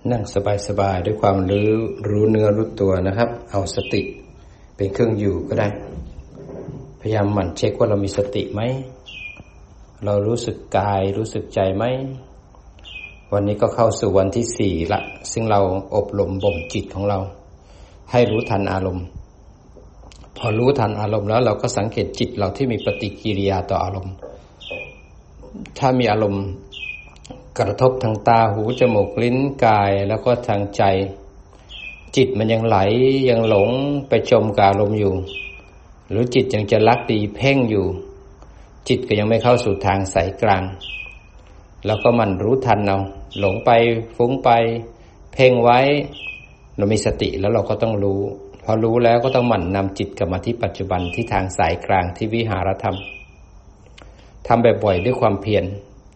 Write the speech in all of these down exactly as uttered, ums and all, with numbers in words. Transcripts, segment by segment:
นั่งสบายๆด้วยความรู้รู้เนื้อรู้ตัวนะครับเอาสติเป็นเครื่องอยู่ก็ได้พยายามหมั่นเช็คว่าเรามีสติไหมเรารู้สึกกายรู้สึกใจไหมวันนี้ก็เข้าสู่วันที่สี่ละซึ่งเราอบรมบ่มจิตของเราให้รู้ทันอารมณ์พอรู้ทันอารมณ์แล้วเราก็สังเกตจิตเราที่มีปฏิกิริยาต่ออารมณ์ถ้ามีอารมณ์กระทบทางตาหูจมูกลิ้นกายแล้วก็ทางใจจิตมันยังไหลยังหลงไปจมกับอารมณ์อยู่หรือจิตยังจะลักดีเพ่งอยู่จิตก็ยังไม่เข้าสู่ทางสายกลางแล้วก็มันรู้ทันเอาหลงไปฟุ้งไปเพ่งไว้เรามีสติแล้วเราก็ต้องรู้พอรู้แล้วก็ต้องหมั่นนำจิตกลับมาที่ปัจจุบันที่ทางสายกลางที่วิหารธรรมทำบ่อยๆด้วยความเพียร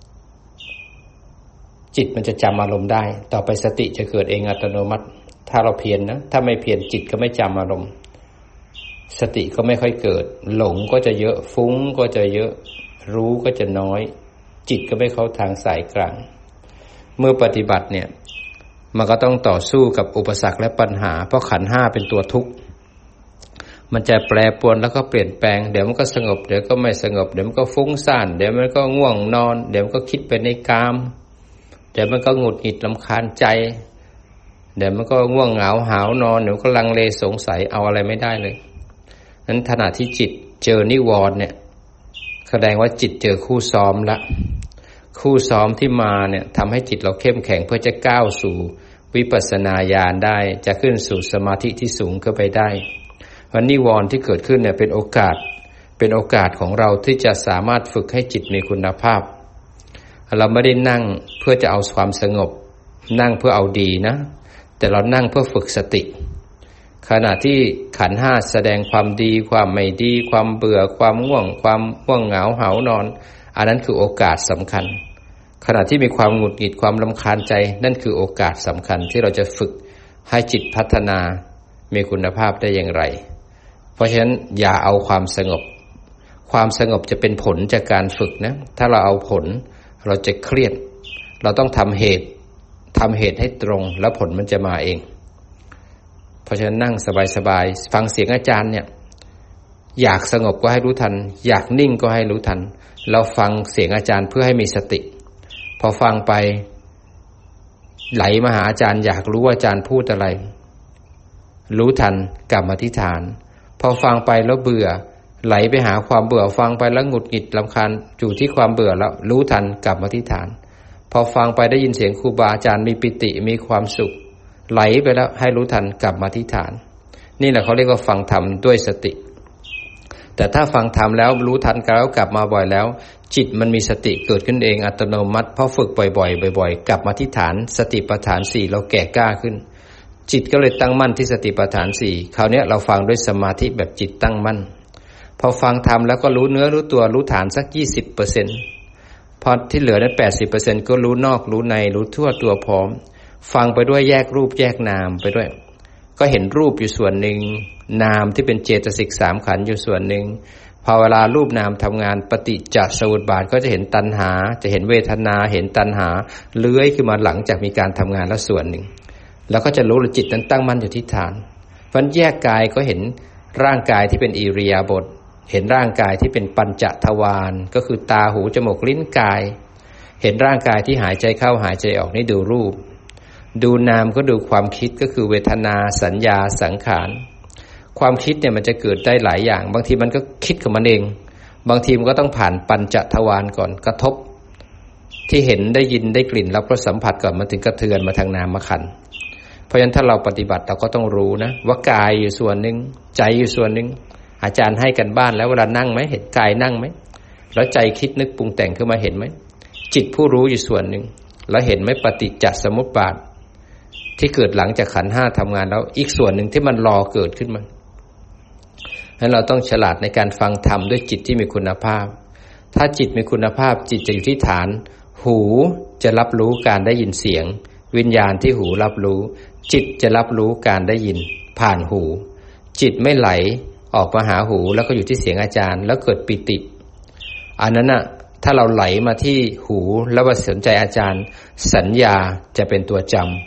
จิตมันจะจำอารมณ์ได้ต่อไปสติจะเกิดเองอัตโนมัติถ้าเราเพียร นะถ้าไม่เพียรจิตก็ไม่จำอารมณ์สติก็ไม่ค่อยเกิดหลงก็จะเยอะฟุ้งก็จะเยอะรู้ก็จะน้อยจิตก็ไม่เข้าทางสายกลางเมื่อปฏิบัติเนี่ยมันก็ต้องต่อสู้กับอุปสรรคและปัญหาเพราะขันธ์ห้าเป็นตัวทุกข์มันจะแปรปรวนแล้วก็เปลี่ยนแปลงเดี๋ยวมันก็สงบเดี๋ยวก็ไม่สงบเดี๋ยวมันก็ฟุ้งซ่านเดี๋ยวมันก็ง่วงนอนเดี๋ยวมันก็คิดไปในกามเดี๋ยวมันก็หงุดหงิดรำคาญใจเดี๋ยวมันก็ง่วงเหงาหาวนอนเดี๋ยวก็ลังเลสงสัยเอาอะไรไม่ได้เลยนั้นขณะที่จิตเจอนิวรณ์เนี่ยแสดงว่าจิตเจอคู่ซ้อมละคู่ซ้อมที่มาเนี่ยทำให้จิตเราเข้มแข็งเพื่อจะก้าวสู่วิปัสสนาญาณได้จะขึ้นสู่สมาธิที่สูงขึ้นไปได้วันนิวรณ์ที่เกิดขึ้นเนี่ยเป็นโอกาสเป็นโอกาสของเราที่จะสามารถฝึกให้จิตมีคุณภาพเราไม่ได้นั่งเพื่อจะเอาความสงบนั่งเพื่อเอาดีนะแต่เรานั่งเพื่อฝึกสติขณะที่ขันธ์ห้าแสดงความดีความไม่ดีความเบื่อความง่วงความง่วงเหงาหาวนอนอันนั้นคือโอกาสสำคัญขณะที่มีความหงุดหงิดความรำคาญใจนั่นคือโอกาสสำคัญที่เราจะฝึกให้จิตพัฒนามีคุณภาพได้อย่างไรเพราะฉะนั้นอย่าเอาความสงบความสงบจะเป็นผลจากการฝึกนะถ้าเราเอาผลเราจะเครียดเราต้องทำเหตุทำเหตุให้ตรงแล้วผลมันจะมาเองเพราะฉะนั้นนั่งสบายๆฟังเสียงอาจารย์เนี่ยอยากสงบก็ให้รู้ทันอยากนิ่งก็ให้รู้ทันเราฟังเสียงอาจารย์เพื่อให้มีสติพอฟังไปไหลมาหาอาจารย์อยากรู้ว่าอาจารย์พูดอะไรรู้ทันกลับมาที่ฐานพอฟังไปแล้วเบื่อไหลไปหาความเบื่อฟังไปแล้วหงุดหงิดรำคาญอยู่ที่ความเบื่อแล้วรู้ทันกลับมาที่ฐานพอฟังไปได้ยินเสียงครูบาอาจารย์มีปิติมีความสุขไหลไปแล้วให้รู้ทันกลับมาที่ฐานนี่แหละเขาเรียกว่าฟังธรรมด้วยสติแต่ถ้าฟังธรรมแล้วรู้ทันแล้วกลับมาบ่อยแล้วจิตมันมีสติเกิดขึ้นเองอัตโนมัติเพราะฝึกบ่อยๆบ่อยๆกลับมาที่ฐานสติปัฏฐานสี่เราแก่กล้าขึ้นจิตก็เลยตั้งมั่นที่สติปัฏฐานสี่คราวนี้เราฟังด้วยสมาธิแบบจิตตั้งมั่นพอฟังธรรมแล้วก็รู้เนื้อรู้ตัวรู้ฐานสัก ยี่สิบเปอร์เซ็นต์ พอที่เหลือนั้น แปดสิบเปอร์เซ็นต์ ก็รู้นอกรู้ในรู้ทั่วตัวพร้อมฟังไปด้วยแยกรูปแยกนามไปด้วยก็เห็นรูปอยู่ส่วนหนึ่งนามที่เป็นเจตสิกสามขันธ์อยู่ส่วนหนึ่งพอเวลารูปนามทำงานปฏิจจสมุปบาทก็จะเห็นตัณหาจะเห็นเวทนาเห็นตัณหาเลื้อยขึ้นมาหลังจากมีการทำงานแล้วส่วนหนึ่งแล้วก็จะรู้ว่าจิตนั้นตั้งมั่นอยู่ที่ฐานเพราะแยกกายก็เห็นร่างกายที่เป็นอิริยาบถเห็นร่างกายที่เป็นปัญจทวารก็คือตาหูจมูกลิ้นกายเห็นร่างกายที่หายใจเข้าหายใจออกนี่ดูรูปดูนามก็ดูความคิดก็คือเวทนาสัญญาสังขารความคิดเนี่ยมันจะเกิดได้หลายอย่างบางทีมันก็คิดของมันเองบางทีมันก็ต้องผ่านปัญจทวารก่อนกระทบที่เห็นได้ยินได้กลิ่นรับรสสัมผัสก่อนมาถึงกระเทือนมาทางนามขันธ์เพราะฉะนั้นถ้าเราปฏิบัติเราก็ต้องรู้นะว่ากายอยู่ส่วนหนึ่งใจอยู่ส่วนหนึ่งอาจารย์ให้กันบ้านแล้วเวลานั่งไหมเห็นกายนั่งไหมแล้วใจคิดนึกปรุงแต่งขึ้นมาเห็นไหมจิตผู้รู้อยู่ส่วนหนึ่งแล้วเห็นไหมปฏิจจสมุปบาทที่เกิดหลังจากขันธ์ห้าทำงานแล้วอีกส่วนหนึ่งที่มันรอเกิดขึ้นมาฉะนั้นเราต้องฉลาดในการฟังธรรมด้วยจิตที่มีคุณภาพถ้าจิตมีคุณภาพจิตจะอยู่ที่ฐานหูจะรับรู้การได้ยินเสียงวิญญาณที่หูรับรู้จิตจะรับรู้การได้ยินผ่านหูจิตไม่ไหลออกมาหาหูแล้วก็อยู่ที่เสียงอาจารย์แล้วเกิดปิติอันนั้นน่ะถ้าเราไหลมาที่หูแล้วมาสนใจอาจารย์สัญญาจะเป็นตัวจำ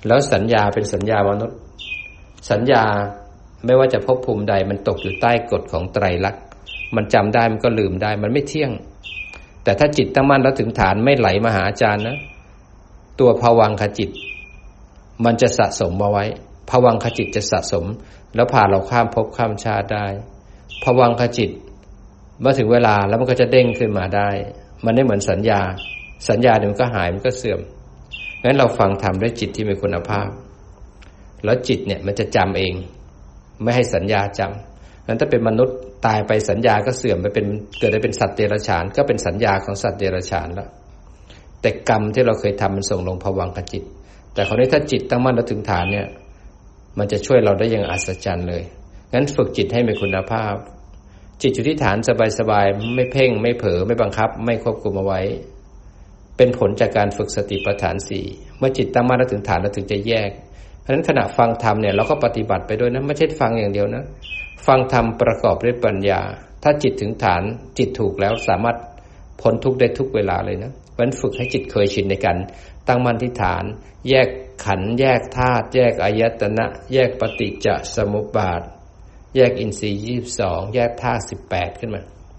แล้วสัญญาเป็นสัญญามนุษย์สัญญาไม่ว่าจะภพภูมิใดมันตกอยู่ใต้กฎของไตรลักษณ์มันจำได้มันก็ลืมได้มันไม่เที่ยงแต่ถ้าจิตตั้งมั่นแล้วถึงฐานไม่ไหลมาหาอาจารย์นะตัวภวังคจิตมันจะสะสมมาไว้ภวังคจิตจะสะสมแล้วพาเราข้ามภพข้ามชาติได้ภวังคจิตเมื่อถึงเวลาแล้วมันก็จะเด้งขึ้นมาได้มันไม่เหมือนสัญญาสัญญาเดี๋ยวมันก็หายมันก็เสื่อมงั้นเราฟังธรรมด้วยจิตที่มีคุณภาพแล้วจิตเนี่ยมันจะจำเองไม่ให้สัญญาจำงั้นถ้าเป็นมนุษย์ตายไปสัญญาก็เสื่อมไปเป็นเกิดได้เป็นสัตว์เดรัจฉานก็เป็นสัญญาของสัตว์เดรัจฉานแล้วแต่กรรมที่เราเคยทำมันส่งลงภวังคจิตแต่คราวนี้ถ้าจิตตั้งมั่นแล้วถึงฐานเนี่ยมันจะช่วยเราได้อย่างอัศจรรย์เลยงั้นฝึกจิตให้มีคุณภาพจิตอยู่ที่ฐานสบายๆไม่เพ่งไม่เผลอไม่บังคับไม่ควบคุมเอาไว้เป็นผลจากการฝึกสติปัฏฐานสี่เมื่อจิตตั้งมั่นแล้วถึงฐานแล้วถึงจะแยกเพราะฉะนั้นขณะฟังธรรมเนี่ยเราก็ปฏิบัติไปด้วยนะไม่ใช่ฟังอย่างเดียวนะฟังธรรมประกอบด้วยปัญญาถ้าจิตถึงฐานจิตถูกแล้วสามารถพ้นทุกข์ได้ทุกเวลาเลยนะเพราะฉะนั้นฝึกให้จิตเคยชินในการตั้งมั่นที่ฐานแยกขันธ์แยกธาตุแยกอายตนะแยกปฏิจจสมุปบาทแยกอินทรีย์ยี่สิบสองแยกธาตุสิบแปดขึ้นมา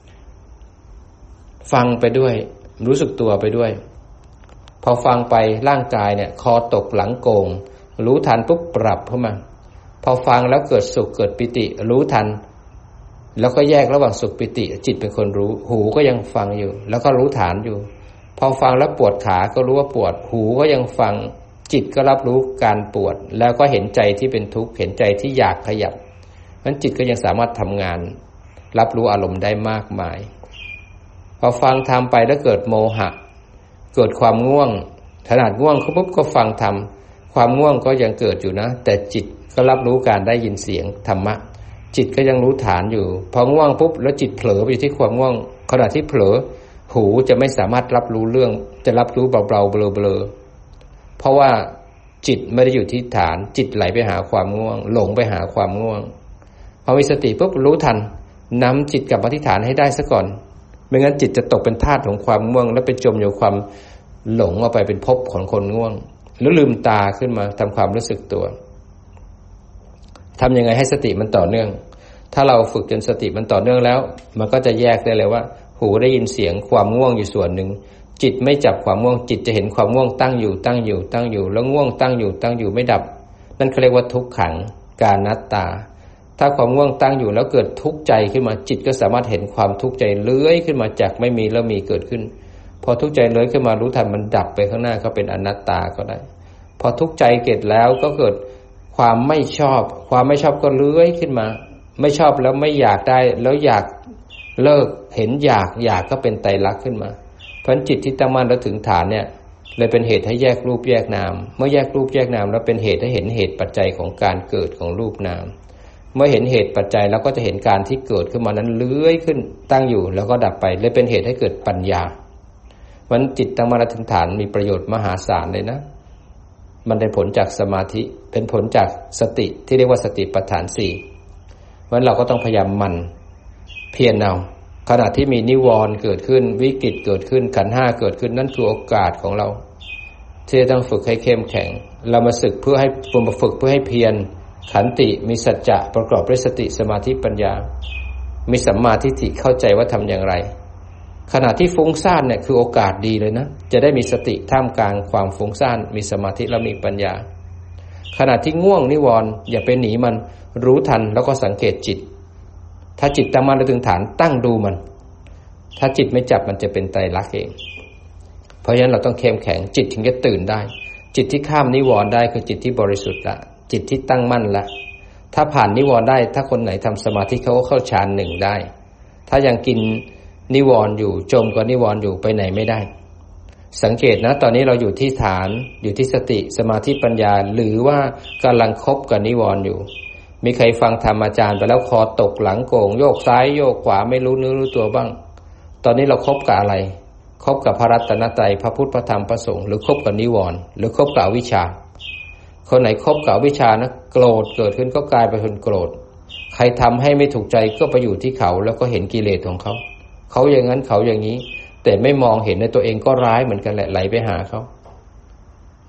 ฟังไปด้วยรู้สึกตัวไปด้วยพอฟังไปร่างกายเนี่ยคอตกหลังโกงรู้ทันปุ๊บปรับเข้ามาพอฟังแล้วเกิดสุขเกิดปิติรู้ทันแล้วก็แยกระหว่างสุขปิติจิตเป็นคนรู้หูก็ยังฟังอยู่แล้วก็รู้ฐานอยู่พอฟังแล้วปวดขาก็รู้ว่าปวดหูก็ยังฟังจิตก็รับรู้การปวดแล้วก็เห็นใจที่เป็นทุกข์เห็นใจที่อยากขยับนั้นจิตก็ยังสามารถทำงานรับรู้อารมณ์ได้มากมายพอฟังทำไปแล้วเกิดโมหะเกิดความง่วงขนาดง่วงปุ๊บก็ฟังทำความง่วงก็ยังเกิดอยู่นะแต่จิตก็รับรู้การได้ยินเสียงธรรมะจิตก็ยังรู้ฐานอยู่พอง่วงปุ๊บแล้วจิตเผลอไปที่ความง่วงขณะที่เผลอหูจะไม่สามารถรับรู้เรื่องจะรับรู้เบาๆเบลอๆเพราะว่าจิตไม่ได้อยู่ที่ฐานจิตไหลไปหาความง่วงหลงไปหาความง่วงพอมีสติปุ๊บรู้ทันนำจิตกลับมาที่ฐานให้ได้ซะก่อนไม่งั้นจิตจะตกเป็นทาสของความง่วงแล้วไปจมอยู่ความหลงเอาไปเป็นภพของคนง่วงแล้วลืมตาขึ้นมาทำความรู้สึกตัวทำยังไงให้สติมันต่อเนื่องถ้าเราฝึกจนสติมันต่อเนื่องแล้วมันก็จะแยกได้เลยว่าหูได้ยินเสียงความง่วงอยู่ส่วนหนึ่งจิตไม่จับความง่วงจิตจะเห็นความง่วงตั้งอยู่ตั้งอยู่ตั้งอยู่แล้วง่วงตั้งอยู่ตั้งอยู่ไม่ดับนั่นเขาเรียกว่าทุกขังกานัตตาถ้าความง่วงตั้งอยู่แล้วเกิดทุกข์ใจขึ้นมาจิตก็สามารถเห็นความทุกข์ใจเลื้อยขึ้นมาจากไม่มีแล้วมีเกิดขึ้นพอทุกข์ใจเลื้อยขึ้นมารู้ทันมันดับไปข้างหน้าก็เป็นอนัตตาก็ได้พอทุกข์ใจเกิดแล้วก็เกิดความไม่ชอบความไม่ชอบก็เลื้อยขึ้นมาไม่ชอบแล้วไม่อยากได้แล้วอยากเลิกเห็นอยากอยากก็เป็นไตรลักษณ์ขึ้นมาเพราะฉะนั้นจิตที่ตั้งมั่นแล้วถึงฐานเนี่ยเลยเป็นเหตุให้แยกรูปแยกนามเมื่อแยกรูปแยกนามแล้วเป็นเหตุให้เห็นเหตุปัจจัยของการเกิดของรูปนามเมื่อเห็นเหตุปัจจัยแล้วก็จะเห็นการที่เกิดขึ้นมานั้นเลื้อยขึ้นตั้งอยู่แล้วก็ดับไปเลยเป็นเหตุให้เกิดปัญญาเพราะฉะนั้นจิตตั้งมั่นถึงฐานมีประโยชน์มหาศาลเลยนะมันเป็นผลจากสมาธิเป็นผลจากสติที่เรียกว่าสติปัฏฐานสี่เพราะฉะนั้นเราก็ต้องพยายามหมั่นเพียรเอาขณะที่มีนิวรณ์เกิดขึ้นวิกฤตเกิดขึ้นขันธ์ห้าเกิดขึ้นนั่นคือโอกาสของเราที่จะต้องฝึกให้เข้มแข็งเรามาศึกเพื่อให้มาฝึกเพื่อให้เพียรขันติมีสัจจะประกอบด้วยสติสมาธิปัญญามีสัมมาทิฏฐิเข้าใจว่าทำอย่างไรขณะที่ฟุ้งซ่านเนี่ยคือโอกาสดีเลยนะจะได้มีสติท่ามกลางความฟุ้งซ่านมีสมาธิและมีปัญญาขณะที่ง่วงนิวรณ์อย่าไปหนีมันรู้ทันแล้วก็สังเกตจิตถ้าจิตตั้งมั่นถึงฐานตั้งดูมันถ้าจิตไม่จับมันจะเป็นไตรลักษณ์เองเพราะฉะนั้นเราต้องเข้มแข็งจิตถึงจะตื่นได้จิตที่ข้ามนิวรณ์ได้คือจิตที่บริสุทธิ์ละจิตที่ตั้งมั่นละถ้าผ่านนิวรณ์ได้ถ้าคนไหนทำสมาธิเขาก็เข้าฌานหนึ่งได้ถ้ายังกินนิวรณ์อยู่จมกับนิวรณ์อยู่ไปไหนไม่ได้สังเกตนะตอนนี้เราอยู่ที่ฐานอยู่ที่สติสมาธิปัญญาหรือว่ากำลังคบกับนิวรณ์อยู่มีใครฟังธรรมอาจารย์ไปแล้วคอตกหลังโก่งโยกซ้ายโยกขวาไม่รู้เนื้อรู้ตัวบ้างตอนนี้เราคบกับอะไรคบกับพระรัตนตรัยพระพุทธพระธรรมพระสงฆ์หรือคบกับนิวรณ์หรือคบกับอวิชชาคนไหนคบกับอวิชชานะโกรธเกิดขึ้นก็กลายเป็นคนโกรธใครทำให้ไม่ถูกใจก็ไปอยู่ที่เขาแล้วก็เห็นกิเลสของเขาเขาอย่างนั้นเขาอย่างนี้แต่ไม่มองเห็นในตัวเองก็ร้ายเหมือนกันแหละไหลไปหาเขา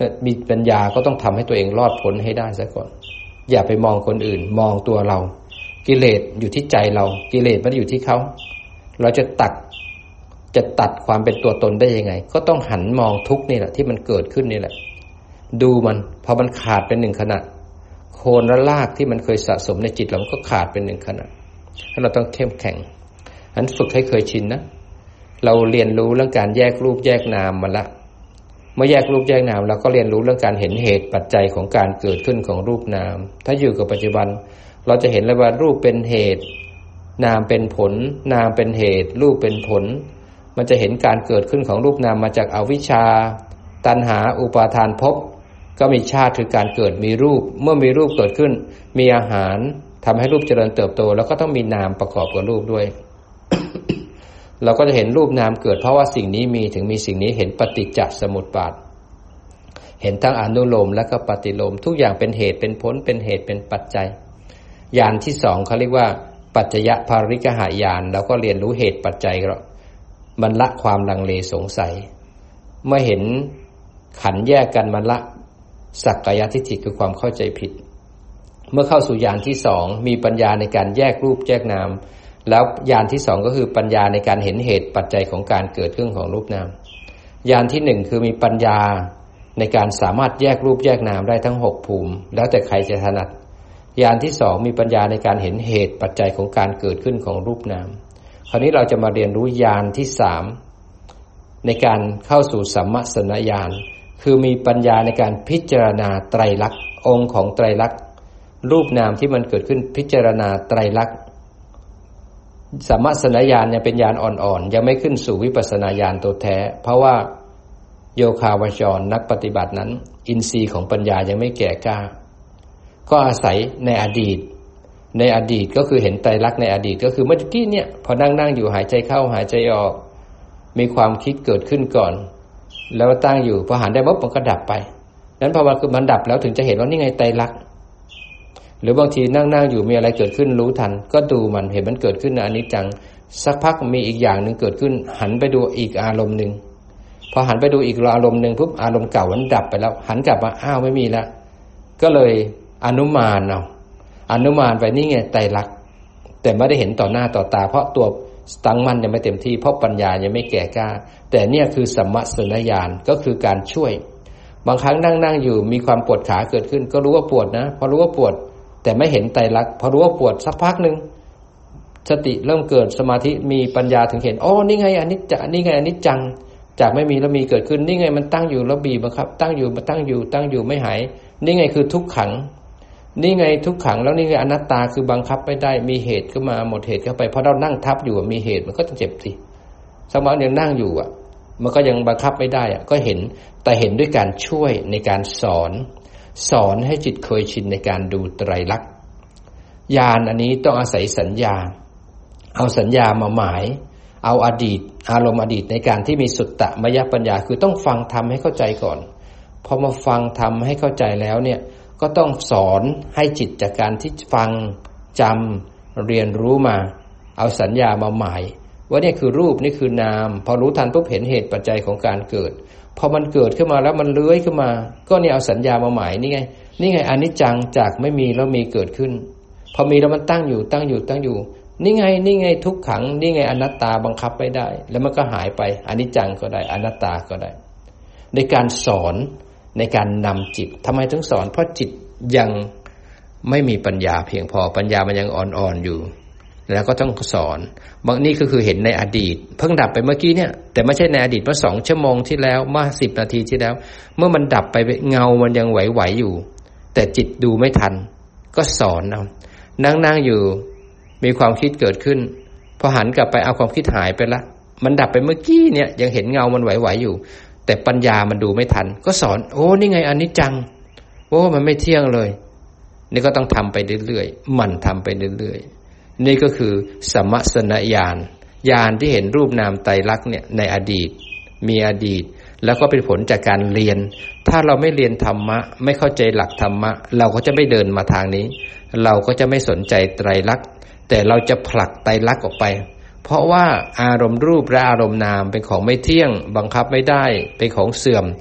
มีปัญญาก็ต้องทำให้ตัวเองรอดพ้นให้ได้ซะก่อนอย่าไปมองคนอื่นมองตัวเรากิเลสอยู่ที่ใจเรากิเลสไม่ได้อยู่ที่เขาเราจะตัดจะตัดความเป็นตัวตนได้ยังไงก็ต้องหันมองทุกข์นี่แหละที่มันเกิดขึ้นนี่แหละดูมันพอมันขาดเป็นหนึ่งขณะโคนและรากที่มันเคยสะสมในจิตเราก็ขาดเป็นหนึ่งขณะแล้วเราต้องเข้มแข็งหันฝึกให้เคยชินนะเราเรียนรู้เรื่องการแยกรูปแยกนามมาละเมื่อแยกรูปแยกนามเราก็เรียนรู้เรื่องการเห็นเหตุปัจจัยของการเกิดขึ้นของรูปนามถ้าอยู่กับปัจจุบันเราจะเห็นเลยว่ารูปเป็นเหตุนามเป็นผลนามเป็นเหตุรูปเป็นผลมันจะเห็นการเกิดขึ้นของรูปนามมาจากอวิชชาตัณหาอุปาทานภพก็มีชาติคือการเกิดมีรูปเมื่อมีรูปเกิดขึ้นมีอาหารทำให้รูปเจริญเติบโตแล้วก็ต้องมีนามประกอบกับรูปด้วย เราก็จะเห็นรูปนามเกิดเพราะว่าสิ่งนี้มีถึงมีสิ่งนี้เห็นปฏิจจสมุปบาทเห็นทั้งอนุโลมและก็ปฏิโลมทุกอย่างเป็นเหตุเป็นผลเป็นเหตุเป็นปัจจัยญาณที่สองเขาเรียกว่าปัจจยภาริกหญาณเราก็เรียนรู้เหตุปัจจัยแล้วมันละความลังเลสงสัยเมื่อเห็นขันธ์แยกกันมันละสักกายทิฏฐิคือความเข้าใจผิดเมื่อเข้าสู่ญาณที่สองมีปัญญาในการแยกรูปแยกนามแล้วญาณที่สองก็คือปัญญาในการเห็นเหตุปัจจัยของการเกิดขึ้นของรูปนามญาณที่หนึ่งคือมีปัญญาในการสามารถแยกรูปแยกนามได้ทั้งหกภูมิแล้วแต่ใครจะถนัดญาณที่สองมีปัญญาในการเห็นเหตุปัจจัยของการเกิดขึ้นของรูปนามคราวนี้เราจะมาเรียนรู้ญาณที่สามในการเข้าสู่สัมมสนญาณคือมีปัญญาในการพิจารณาไตรลักษณ์องค์ของไตรลักษณ์รูปนามที่มันเกิดขึ้นพิจารณาไตรลักษณ์สัมมสนญาณยังเป็นญาณอ่อนๆยังไม่ขึ้นสู่วิปัสสนาญาณตัวแท้เพราะว่าโยคาวจรนักปฏิบัตินั้นอินทรีย์ของปัญญายังไม่แก่กล้าก็อาศัยในอดีตในอดีตก็คือเห็นไตรลักษณ์ในอดีตก็คือเมื่อกี้เนี่ยพอนั่งๆอยู่หายใจเข้าหายใจออกมีความคิดเกิดขึ้นก่อนแล้วตั้งอยู่พอหันได้ปุ๊บมันก็ดับไปนั้นพอมันคือมันดับแล้วถึงจะเห็นว่านี่ไงไตรลักษณ์หรือบางทีนั่งๆอยู่มีอะไรเกิดขึ้นรู้ทันก็ดูมันเห็นมันเกิดขึ้นนะอนิจจังสักพักมีอีกอย่างนึงเกิดขึ้นหันไปดูอีกอารมณ์นึงพอหันไปดูอีกอารมณ์นึงปุ๊บอารมณ์เก่ามันดับไปแล้วหันกลับมาอ้าวไม่มีแล้วก็เลยอนุมานเอาอนุมานไปนี่ไงไตรลักษณ์แต่ไม่ได้เห็นต่อหน้าต่อตาเพราะตัวตั้งมั่นยังไม่เต็มที่เพราะปัญญายังไม่แก่กล้าแต่เนี่ยคือสัมมสนญาณก็คือการช่วยบางครั้งนั่งๆอยู่มีความปวดขาเกิดขึ้นก็รู้ว่าปวดนะพอรู้ว่าปวดแต่ไม่เห็นไตรลักษณ์พอรู้ว่าปวดสักพักนึงสติเริ่มเกิดสมาธิมีปัญญาถึงเห็นอ๋อนี่ไงอนิจจนี่ไงอนิจจังจากไม่มีแล้วมีเกิดขึ้นนี่ไงมันตั้งอยู่แล้วบีบบังคับตั้งอยู่มาตั้งอยู่ตั้งอยู่ไม่หายนี่ไงคือทุกขังนี่ไงทุกขังแล้วนี่ไงอนัตตาคือบังคับไม่ได้มีเหตุขึ้นมาหมดเหตุเข้าไปเพราะเรานั่งทับอยู่มีเหตุมันก็จะเจ็บสิสมองยังนั่งอยู่อ่ะมันก็ยังบังคับไม่ได้อ่ะก็เห็นแต่เห็นด้วยการช่วยในการสอนสอนให้จิตเคยชินในการดูไตรลักษณ์ญาณอันนี้ต้องอาศัยสัญญาเอาสัญญามาหมายเอาอดีตอารมณ์อดีตในการที่มีสุตตมยปัญญาคือต้องฟังธรรมให้เข้าใจก่อนพอมาฟังธรรมให้เข้าใจแล้วเนี่ยก็ต้องสอนให้จิตจากการที่ฟังจำเรียนรู้มาเอาสัญญามาหมายว่านี่คือรูปนี่คือนามพอรู้ทันปุ๊บเห็นเหตุปัจจัยของการเกิดพอมันเกิดขึ้นมาแล้วมันเลื้อยขึ้นมาก็เนี่ยเอาสัญญามาหมายนี่ไงนี่ไงอนิจจังจากไม่มีแล้วมีเกิดขึ้นพอมีแล้วมันตั้งอยู่ตั้งอยู่ตั้งอยู่นี่ไงนี่ไงทุกขังนี่ไงอนัตตาบังคับไม่ได้แล้วมันก็หายไปอนิจจังก็ได้อนัตตาก็ได้ในการสอนในการนำจิตทำไมถึงสอนเพราะจิตยังไม่มีปัญญาเพียงพอปัญญามันยังอ่อนๆอยู่แล้วก็ต้องสอนบางนี่ก็คือเห็นในอดีตเพิ่งดับไปเมื่อกี้เนี่ยแต่ไม่ใช่ในอดีตเมื่อสองชั่วโมงที่แล้วเมื่อสิบนาทีที่แล้วเมื่อมันดับไปเงามันยังไหวๆอยู่แต่จิตดูไม่ทันก็สอนเอานั่งๆอยู่มีความคิดเกิดขึ้นพอหันกลับไปเอาความคิดหายไปละมันดับไปเมื่อกี้เนี่ยยังเห็นเงามันไหวๆอยู่แต่ปัญญามันดูไม่ทันก็สอนโอ้นี่ไงอนิจจังโอ้มันไม่เที่ยงเลยนี่ก็ต้องทำไปเรื่อยๆมันทำไปเรื่อยๆนี่ก็คือสัมมสนญาณญาณที่เห็นรูปนามไตรลักษณ์เนี่ยในอดีตมีอดีตแล้วก็เป็นผลจากการเรียนถ้าเราไม่เรียนธรรมะไม่เข้าใจหลักธรรมะเราก็จะไม่เดินมาทางนี้เราก็จะไม่สนใจไตรลักษณ์แต่เราจะผลักไตรลักษณ์ออกไปเพราะว่าอารมณ์รูปและอารมณ์นามเป็นของไม่เที่ยงบังคับไม่ได้เป็นของเสื่อม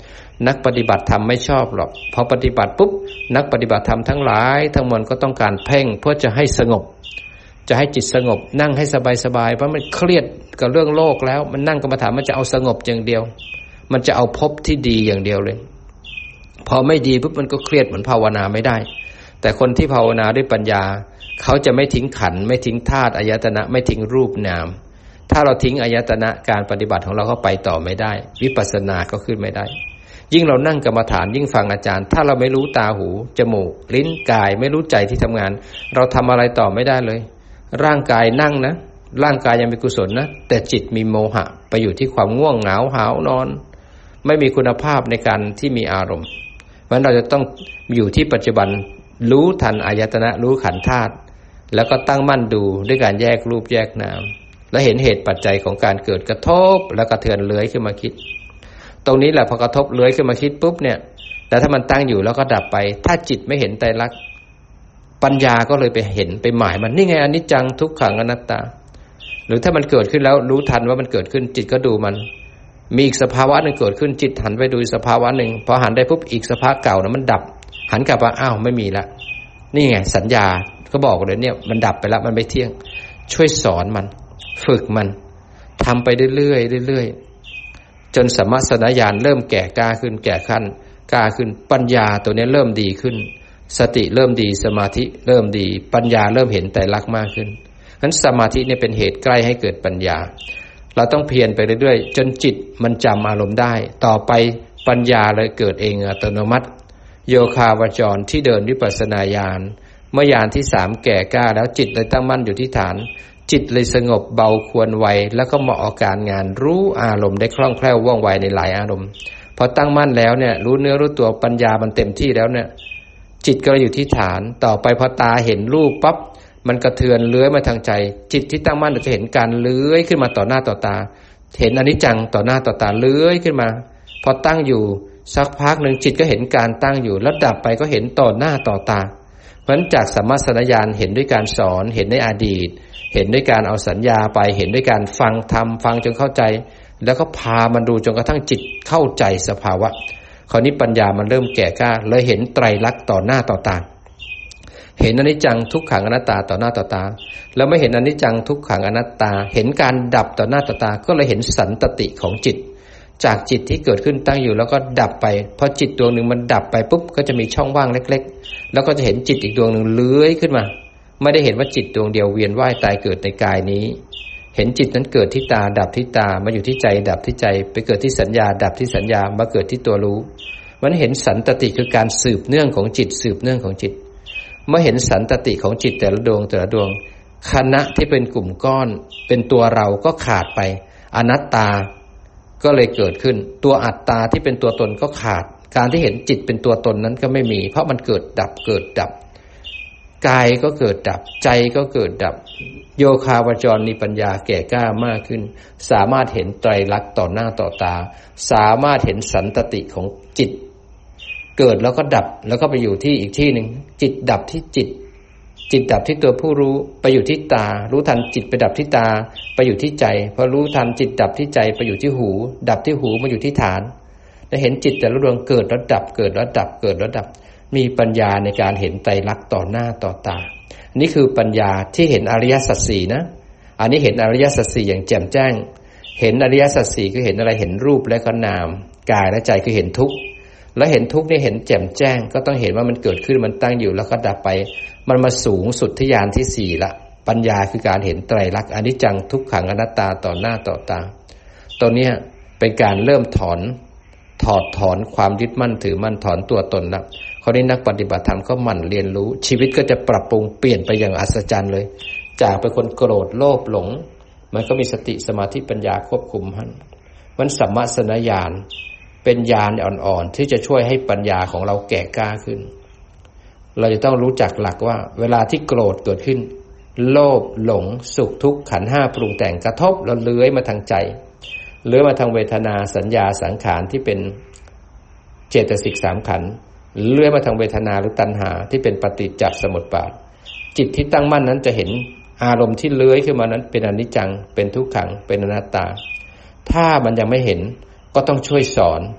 นักปฏิบัติธรรมไม่ชอบหรอกพอปฏิบัติปุ๊บนักปฏิบัติธรรมทั้งหลายทั้งมวลก็ต้องการเพ่งเพื่อจะให้สงบจะให้จิตสงบนั่งให้สบายๆเพราะมันเครียดกับเรื่องโลกแล้วมันนั่งกรรมฐานมันจะเอาสงบอย่างเดียวมันจะเอาพบที่ดีอย่างเดียวเลยพอไม่ดีปุ๊บมันก็เครียดเหมือนภาวนาไม่ได้แต่คนที่ภาวนาด้วยปัญญาเขาจะไม่ทิ้งขันธ์ไม่ทิ้งธาตุอายตนะไม่ทิ้งรูปนามถ้าเราทิ้งอายตนะการปฏิบัติของเราก็ไปต่อไม่ได้วิปัสสนาก็ขึ้นไม่ได้ยิ่งเรานั่งกรรมฐานยิ่งฟังอาจารย์ถ้าเราไม่รู้ตาหูจมูกลิ้นกายไม่รู้ใจที่ทำงานเราทำอะไรต่อไม่ได้เลยร่างกายนั่งนะร่างกายยังเป็นกุศลนะแต่จิตมีโมหะไปอยู่ที่ความง่วงเหงาหาวนอนไม่มีคุณภาพในการที่มีอารมณ์เพราะฉะนั้นเราจะต้องอยู่ที่ปัจจุบันรู้ทันอายตนะรู้ขันธ์ธาตุแล้วก็ตั้งมั่นดูด้วยการแยกรูปแยกนามและเห็นเหตุปัจจัยของการเกิดกระทบแล้วกระเทือนเลื้อยขึ้นมาคิดตรงนี้แหละพอกระทบเลื้อยขึ้นมาคิดปุ๊บเนี่ยแต่ถ้ามันตั้งอยู่แล้วก็ดับไปถ้าจิตไม่เห็นไตรลักษณ์ปัญญาก็เลยไปเห็นไปหมายมันนี่ไงอนิจจังทุกขังอนัตตาหรือถ้ามันเกิดขึ้นแล้วรู้ทันว่ามันเกิดขึ้นจิตก็ดูมันมีอีกสภาวะหนึ่งเกิดขึ้นจิตหันไปดูสภาวะหนึ่งพอหันได้ปุ๊บอีกสภาวะเก่านะมันดับหันกลับมาอ้าวไม่มีละนี่ไงสัญญาก็บอกเลยเนี่ยมันดับไปแล้วมันไม่เที่ยงช่วยสอนมันฝึกมันทำไปเรื่อยๆเรื่อยๆจนสัมมาสัญญาณเริ่มแก่กล้าขึ้นแก่ขั้นกล้าขึ้นปัญญาตัวนี้เริ่มดีขึ้นสติเริ่มดีสมาธิเริ่มดีปัญญาเริ่มเห็นไตรลักษณ์มากขึ้นงั้นสมาธิเนี่ยเป็นเหตุใกล้ให้เกิดปัญญาเราต้องเพียรไปเรื่อยๆจนจิตมันจำอารมณ์ได้ต่อไปปัญญาเลยเกิดเองอัตโนมัติโยคาวจรที่เดินวิปัสสนาญาณเมื่อญาณที่สามแก่กล้าแล้วจิตเลยตั้งมั่นอยู่ที่ฐานจิตเลยสงบเบาควรไวแล้วก็เหมาะกับการงานรู้อารมณ์ได้คล่องแคล่วว่องไวในหลายอารมณ์พอตั้งมั่นแล้วเนี่ยรู้เนื้อรู้ตัวปัญญามันเต็มที่แล้วเนี่ยจิตก็อยู่ที่ฐานต่อไปพอตาเห็นรูปปั๊บมันกระเทือนเลื้อยมาทางใจจิตที่ตั้งมั่นจะเห็นการเลื้อยขึ้นมาต่อหน้าต่อตาเห็นอนิจจังต่อหน้าต่อตาเลื้อยขึ้นมาพอตั้งอยู่สักพักหนึ่งจิตก็เห็นการตั้งอยู่แล้วดับไปก็เห็นต่อหน้าต่อตาเพราะฉะนั้นจากสัมมาสัญญาณเห็นด้วยการสอนเห็นในอดีตเห็นด้วยการเอาสัญญาไปเห็นด้วยการฟังธรรมฟังจนเข้าใจแล้วก็พามันดูจนกระทั่งจิตเข้าใจสภาวะคราวนี้ปัญญามันเริ่มแก่กล้าเลยเห็นไตรลักษณ์ต่อหน้าต่อตาเห็นอนิจจังทุกขังอนัตตาต่อหน้าต่อตาแล้วไม่เห็นอนิจจังทุกขังอนัตตาเห็นการดับต่อหน้าต่อตาก็เลยเห็นสันตติของจิตจากจิตที่เกิดขึ้นตั้งอยู่แล้วก็ดับไปพอจิตดวงหนึ่งมันดับไปปุ๊บก็จะมีช่องว่างเล็กๆแล้วก็จะเห็นจิตอีกดวงหนึ่งเลื้อยขึ้นมาไม่ได้เห็นว่าจิตดวงเดียวเวียนว่ายตายเกิดในกายนี้เห็นจิตนั้นเกิดที่ตาดับที่ตามาอยู่ที่ใจดับที่ใจไปเกิดที่สัญญาดับที่สัญญามาเกิดที่ตัวรู้มันเห็นสันตติคือการสืบเนื่องของจิตสืบเนื่องของจิตเมื่อเห็นสันตติของจิตแต่ละดวงแต่ละดวงคณะที่เป็นกลุ่มก้อนเป็นตัวเราก็ขาดไปอนัตตาก็เลยเกิดขึ้นตัวอัตตาที่เป็นตัวตนก็ขาดการที่เห็นจิตเป็นตัวตนนั้นก็ไม่มีเพราะมันเกิดดับเกิดดับกายก็เกิดดับใจก็เกิดดับโยคาวจรมีปัญญาแก่กล้ามากขึ้นสามารถเห็นไตรลักษณ์ต่อหน้าต่อตาสามารถเห็นสันตติของจิตเกิดแล้วก็ดับแล้วก็ไปอยู่ที่อีกที่หนึ่งจิตดับที่จิตจิตดับที่ตัวผู้รู้ไปอยู่ที่ตารู้ทันจิตไปดับที่ตาไปอยู่ที่ใจพอรู้ทันจิตดับที่ใจไปอยู่ที่หูดับที่หูมาอยู่ที่ฐานแล้วเห็นจิตแต่ละดวงเกิดแล้วดับเกิดแล้วดับเกิดแล้วดับมีปัญญาในการเห็นไตรลักษณ์ต่อหน้าต่อตานี่คือปัญญาที่เห็นอริยสัจสี่นะอันนี้เห็นอริยสัจสี่อย่างแจ่มแจ้งเห็นอริยสัจสี่คือเห็นอะไรเห็นรูปและก็นามกายและใจคือเห็นทุกข์แล้วเห็นทุกข์นี่เห็นแจ่มแจ้งก็ต้องเห็นว่ามันเกิดขึ้นมันตั้งอยู่แล้วก็ดับไปมันมาสูงสุดที่ญาณที่สี่ละปัญญาคือการเห็นไตรลักษณ์อนิจจังทุกขังอนัตตาต่อหน้าต่อตาตัวเนี้ยเป็นการเริ่มถอนถอดถอนความยึดมั่นถือมั่นถอนตัวตนละคราวนี้นักปฏิบัติธรรมก็หมั่นเรียนรู้ชีวิตก็จะปรับปรุงเปลี่ยนไปอย่างอัศจรรย์เลยจากเป็นคนโกรธโลภหลงมันก็มีสติสมาธิปัญญาควบคุมมันมันสัมมาสัญญาณเป็นญาณอ่อนๆที่จะช่วยให้ปัญญาของเราแก่กล้าขึ้นเราจะต้องรู้จักหลักว่าเวลาที่โกรธเกิดขึ้นโลภหลงสุขทุกข์ขันธ์ห้าปรุงแต่งกระทบแล้วเลื้อยมาทางใจเลื้อยมาทางเวทนาสัญญาสังขารที่เป็นเจตสิกสามขันธ์เลื้อยมาทางเวทนาหรือตัณหาที่เป็นปฏิจจสมุปบาทจิตที่ตั้งมั่นนั้นจะเห็นอารมณ์ที่เลื้อยขึ้นมานั้นเป็นอนิจจังเป็นทุกขังเป็นอนัตตาถ้ามันยังไม่เห็นก็ต้องช่วยสอน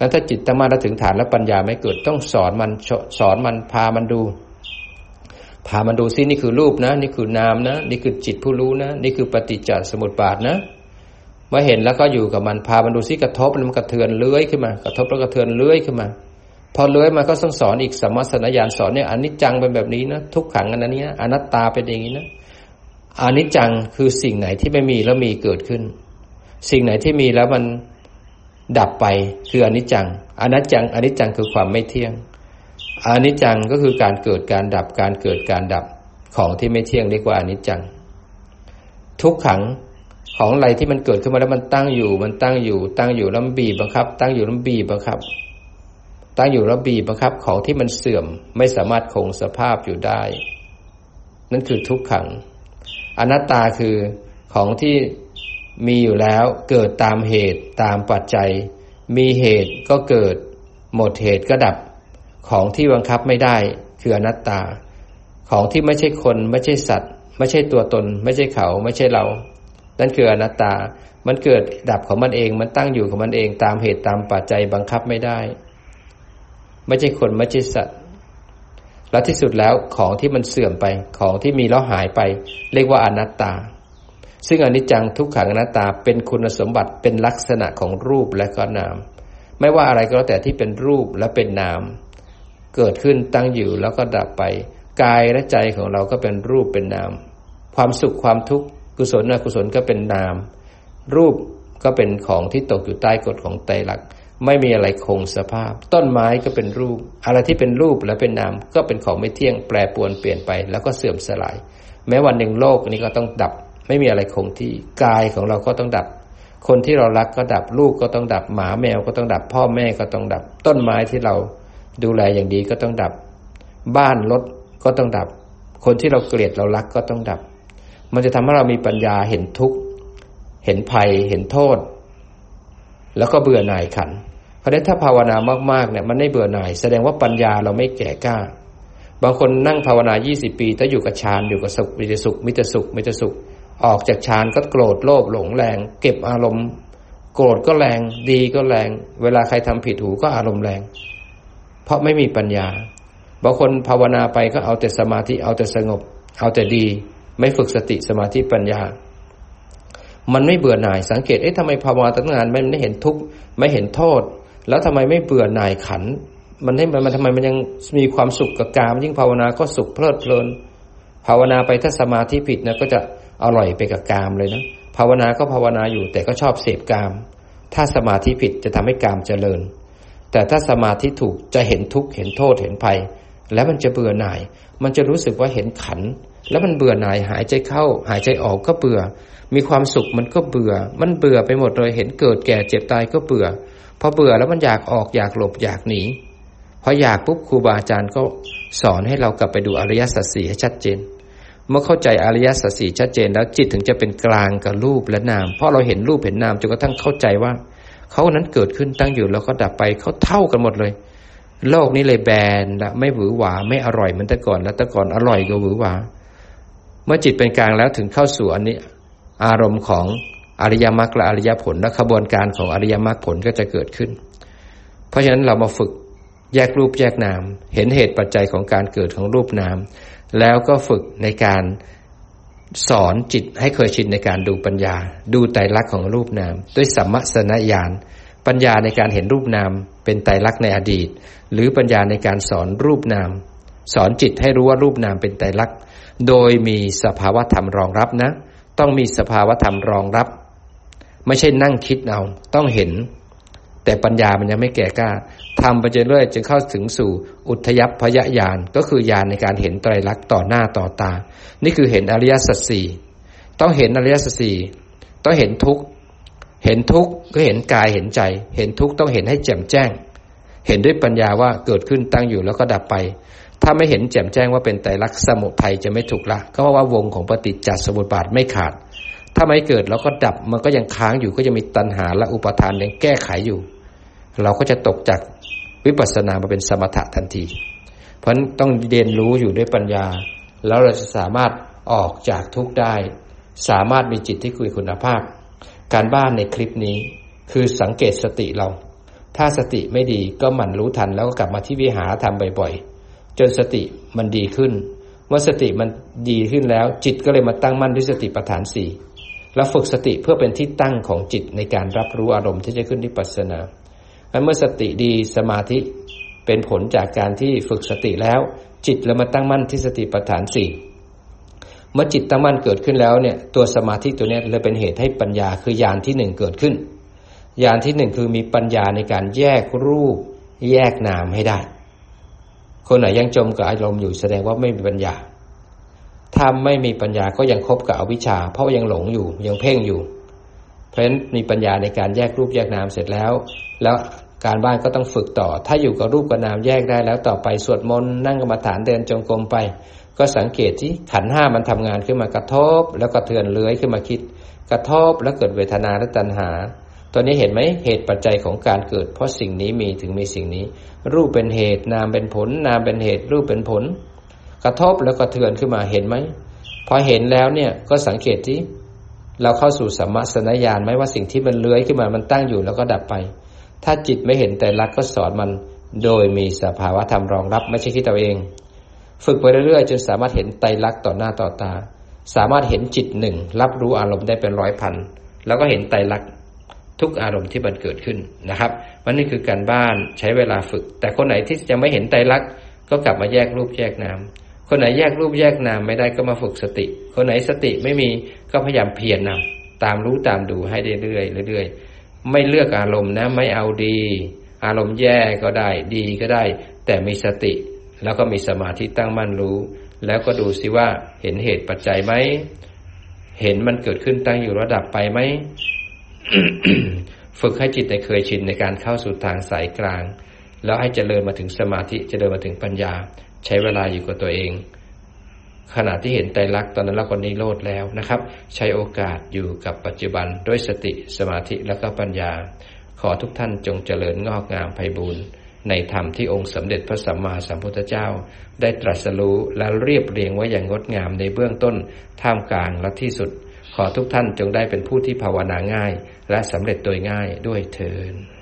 แล้วถ้าจิตตั้งมั่นแล้วถึงฐานแล้วปัญญาไม่เกิดต้องสอนมันสอนมันพามันดูพามันดูซินี่คือรูปนะนี่คือนามนะนี่คือจิตผู้รู้นะนี่คือปฏิจจสมุปบาทนะเมื่อเห็นแล้วก็อยู่กับมันพามันดูซิกระทบแล้วมันกระเทือนเลื้อยขึ้นมากระทบแล้วกระเทือนเลื้อยขึ้นมาพอเลื้อยมาก็ต้องสอนอีกสัมมาสัญญาณสอนเนี่ยอนิจจังเป็นแบบนี้นะทุกขังอันนี้นะอนัตตาเป็นอย่างนี้นะอนิจจังคือสิ่งไหนที่ไม่มีแล้วมีเกิดขึ้นสิ่งไหนที่มีแล้วมันดับไปคืออนิจจังอนัตจังอนิจจังคือความไม่เที่ยงอนิจจังก็คือการเกิดการดับการเกิดการดับของที่ไม่เที่ยงเรียกว่าอนิจจังทุกขังของอะไรที่มันเกิดขึ้นมาแล้วมันตั้งอยู่มันตั้งอยู่ตั้งอยู่แล้วมันบีบบังคับตั้งอยู่แล้วบีบบังคับตั้งอยู่แล้วบีบบังคับของที่มันเสื่อมไม่สามารถคงสภาพอยู่ได้นั่นคือทุกขังอนัตตาคือของที่มีอยู่แล้วเกิดตามเหตุตามปัจจัยมีเหตุก็เกิดหมดเหตุก็ดับของที่บังคับไม่ได้คืออนัตตาของที่ไม่ใช่คนไม่ใช่สัตว์ไม่ใช่ตัวตนไม่ใช่เขาไม่ใช่เรานั่นคืออนัตตามันเกิดดับของมันเองมันตั้งอยู่ของมันเองตามเหตุตามปัจจัยบังคับไม่ได้ไม่ใช่คนไม่ใช่สัตว์และที่สุดแล้วของที่มันเสื่อมไปของที่มีแล้วหายไปเรียกว่าอนัตตาซึ่งอนิจจังทุกขังอนัตตาเป็นคุณสมบัติเป็นลักษณะของรูปและก็นามไม่ว่าอะไรก็แล้วแต่ที่เป็นรูปและเป็นนามเกิดขึ้นตั้งอยู่แล้วก็ดับไปกายและใจของเราก็เป็นรูปเป็นนามความสุขความทุกข์กุศลอกุศลก็เป็นนามรูปก็เป็นของที่ตกอยู่ใต้กฎของไตรลักษณ์ไม่มีอะไรคงสภาพต้นไม้ก็เป็นรูปอะไรที่เป็นรูปและเป็นนามก็เป็นของไม่เที่ยงแปรปรวนเปลี่ยนไปแล้วก็เสื่อมสลายแม้วันหนึ่งโลกนี้ก็ต้องดับไม่มีอะไรคงที่กายของเราก็ต้องดับคนที่เรารักก็ดับลูกก็ต้องดับหมาแมวก็ต้องดับพ่อแม่ก็ต้องดับต้นไม้ที่เราดูแลอย่างดีก็ต้องดับบ้านรถก็ต้องดับคนที่เราเกลียดเรารักก็ต้องดับมันจะทำให้เรามีปัญญาเห็นทุกข์เห็นภัยเห็นโทษแล้วก็เบื่อหน่ายขันเพราะฉะนั้นถ้าภาวนามากๆเนี่ยมันไม่เบื่อหน่ายแสดงว่าปัญญาเราไม่แก่กล้าบางคนนั่งภาวนายี่สิบปีถ้าอยู่กับฌานอยู่กับสุขมีแต่สุขมีแต่สุขมีแต่สุขออกจากฌานก็โกรธโลภหลงแรงเก็บอารมณ์โกรธก็แรงดีก็แรงเวลาใครทำผิดหูก็อารมณ์แรงเพราะไม่มีปัญญาบางคนภาวนาไปก็เอาแต่สมาธิเอาแต่สงบเอาแต่ดีไม่ฝึกสติสมาธิปัญญามันไม่เบื่อหน่ายสังเกตเอ๊ะทำไมภาวนาตั้งนานไม่ไม่เห็นทุกข์ไม่เห็นโทษแล้วทำไมไม่เบื่อหน่ายขันมันให้มันทำไมมันยังมีความสุขกับกามยิ่งภาวนาก็สุขเพลิดเพลินภาวนาไปถ้าสมาธิผิดนะก็จะอร่อยไปกับกามเลยนะภาวนาก็ภาวนาอยู่แต่ก็ชอบเสพกามถ้าสมาธิผิดจะทำให้กามเจริญแต่ถ้าสมาธิถูกจะเห็นทุกข์เห็นโทษเห็นภัยแล้วมันจะเบื่อหน่ายมันจะรู้สึกว่าเห็นขันแล้วมันเบื่อหน่ายหายใจเข้าหายใจออกก็เบื่อมีความสุขมันก็เบื่อมันเบื่อไปหมดเลยเห็นเกิดแก่เจ็บตายก็เบื่อพอเบื่อแล้วมันอยากออกอยากหลบอยากหนีพออยากปุ๊บครูบาอาจารย์ก็สอนให้เรากลับไปดูอริยสัจสี่ให้ชัดเจนเมื่อเข้าใจอริยสัจสี่ชัดเจนแล้วจิตถึงจะเป็นกลางกับรูปและนามเพราะเราเห็นรูปเห็นนามจนกระทั่งเข้าใจว่าเขานั้นเกิดขึ้นตั้งอยู่แล้วก็ดับไปเขาเท่ากันหมดเลยโลกนี้เลยแบนละไม่หวือหวาไม่อร่อยเหมือนแต่ก่อนแล้วแต่ก่อนอร่อยก็หวือหวาเมื่อจิตเป็นกลางแล้วถึงเข้าสู่อันนี้อารมณ์ของอริยมรรคและอริยผลและขบวนการของอริยมรรคผลก็จะเกิดขึ้นเพราะฉะนั้นเรามาฝึกแยกรูปแยกนามเห็นเหตุปัจจัยของการเกิดของรูปนามแล้วก็ฝึกในการสอนจิตให้เคยชินในการดูปัญญาดูไตรลักษณ์ของรูปนามด้วยสัมมสนญาณปัญญาในการเห็นรูปนามเป็นไตรลักษณ์ในอดีตหรือปัญญาในการสอนรูปนามสอนจิตให้รู้ว่ารูปนามเป็นไตรลักษณ์โดยมีสภาวธรรมรองรับนะต้องมีสภาวธรรมรองรับไม่ใช่นั่งคิดเอาต้องเห็นแต่ปัญญามันยังไม่แก่กล้าทำไปเรื่อยๆจึงเข้าถึงสู่อุทยัพพยญาณก็คือญาณในการเห็นไตรลักษณ์ต่อหน้าต่อตานี่คือเห็นอริยสัจสี่ต้องเห็นอริยสัจสี่ต้องเห็นทุกข์เห็นทุกข์ก็เห็นกายเห็นใจเห็นทุกข์ต้องเห็นให้แจ่มแจ้งเห็นด้วยปัญญาว่าเกิดขึ้นตั้งอยู่แล้วก็ดับไปถ้าไม่เห็นแจ่มแจ้งว่าเป็นไตรลักษณ์สมุทัยจะไม่ถูกละก็เพราะว่าวงของปฏิจจสมุปบาทไม่ขาดถ้าไม่เกิดแล้วก็ดับมันก็ยังค้างอยู่ก็จะมีตัณหาและอุปาทานยังแก้ไขอยู่เราก็จะตกจากวิปัสสนามาเป็นสมถะทันทีเพราะฉะนั้นต้องเรียนรู้อยู่ด้วยปัญญาแล้วเราจะสามารถออกจากทุกข์ได้สามารถมีจิตที่มีคุณภาพการบ้านในคลิปนี้คือสังเกตสติเราถ้าสติไม่ดีก็หมั่นรู้ทันแล้วก็กลับมาที่วิหารธรรมบ่อยๆจนสติมันดีขึ้นเมื่อสติมันดีขึ้นแล้วจิตก็เลยมาตั้งมั่นด้วยสติปัฏฐานสี่แล้วฝึกสติเพื่อเป็นที่ตั้งของจิตในการรับรู้อารมณ์ที่จะขึ้นวิปัสสนาเมื่อสติดีสมาธิเป็นผลจากการที่ฝึกสติแล้วจิตแล้วมาตั้งมั่นที่สติปัฏฐานสี่เมื่อจิตตั้งมั่นเกิดขึ้นแล้วเนี่ยตัวสมาธิตัวนี้เลยเป็นเหตุให้ปัญญาคือญาณที่หนึ่งเกิดขึ้นญาณที่หนึ่งคือมีปัญญาในการแยกรูปแยกนามให้ได้คนไหนยังจมกับอารมณ์อยู่แสดงว่าไม่มีปัญญาถ้าไม่มีปัญญาก็ยังคบกับอวิชชาเพราะยังหลงอยู่ยังเพ่งอยู่เพราะฉะนั้นมีปัญญาในการแยกรูปแยกนามเสร็จแล้วแล้วการบ้านก็ต้องฝึกต่อถ้าอยู่กับรูปกับนามแยกได้แล้วต่อไปสวดมนต์นั่งกรรมฐานเดินจงกรมไปก็สังเกตที่ขันธ์ห้ามันทำงานขึ้นมากระทบแล้วก็เทือนเลื้อยขึ้นมาคิดกระทบแล้วเกิดเวทนาและตัณหาตัวนี้เห็นไหมเหตุปัจจัยของการเกิดเพราะสิ่งนี้มีถึงมีสิ่งนี้รูปเป็นเหตุนามเป็นผลนามเป็นเหตุรูปเป็นผลกระทบแล้วก็เทือนขึ้นมาเห็นไหมพอเห็นแล้วเนี่ยก็สังเกตที่เราเข้าสู่สัมมาสัญญาณไหมว่าสิ่งที่มันเลื้อยขึ้นมามันตั้งอยู่แล้วก็ดับไปถ้าจิตไม่เห็นไตรลักษณ์ก็สอนมันโดยมีสภาวะธรรมรองรับไม่ใช่คิดเอาเองฝึกไปเรื่อยๆจนสามารถเห็นไตรลักษณ์ต่อหน้าต่อตาสามารถเห็นจิตหนึ่งรับรู้อารมณ์ได้เป็นร้อยพันแล้วก็เห็นไตรลักษณ์ทุกอารมณ์ที่มันเกิดขึ้นนะครับมันนี่คือการบ้านใช้เวลาฝึกแต่คนไหนที่ยังไม่เห็นไตรลักษณ์ก็กลับมาแยกรูปแยกนามคนไหนแยกรูปแยกนามไม่ได้ก็มาฝึกสติคนไหนสติไม่มีก็พยายามเพียรนำตามรู้ตามดูให้เรื่อยๆเรื่อยๆไม่เลือกอารมณ์นะไม่เอาดีอารมณ์แย่ก็ได้ดีก็ได้แต่มีสติแล้วก็มีสมาธิตั้งมั่นรู้แล้วก็ดูสิว่าเห็นเหตุปัจจัยไหมเห็นมันเกิดขึ้นตั้งอยู่ระดับไปไหม ฝึกให้จิตในเคยชินในการเข้าสู่ทางสายกลางแล้วให้เจริญมาถึงสมาธิเจริญมาถึงปัญญาใช้เวลาอยู่กับตัวเองขณะที่เห็นไตรลักษณ์ตอนนั้นเราก็นิโรธแล้วนะครับใช้โอกาสอยู่กับปัจจุบันด้วยสติสมาธิและก็ปัญญาขอทุกท่านจงเจริญงอกงามไพบูลย์ในธรรมที่องค์สมเด็จพระสัมมาสัมพุทธเจ้าได้ตรัสรู้และเรียบเรียงไว้อย่างงดงามในเบื้องต้นท่ามกลางและที่สุดขอทุกท่านจงได้เป็นผู้ที่ภาวนาง่ายและสำเร็จโดยง่ายด้วยเทอญ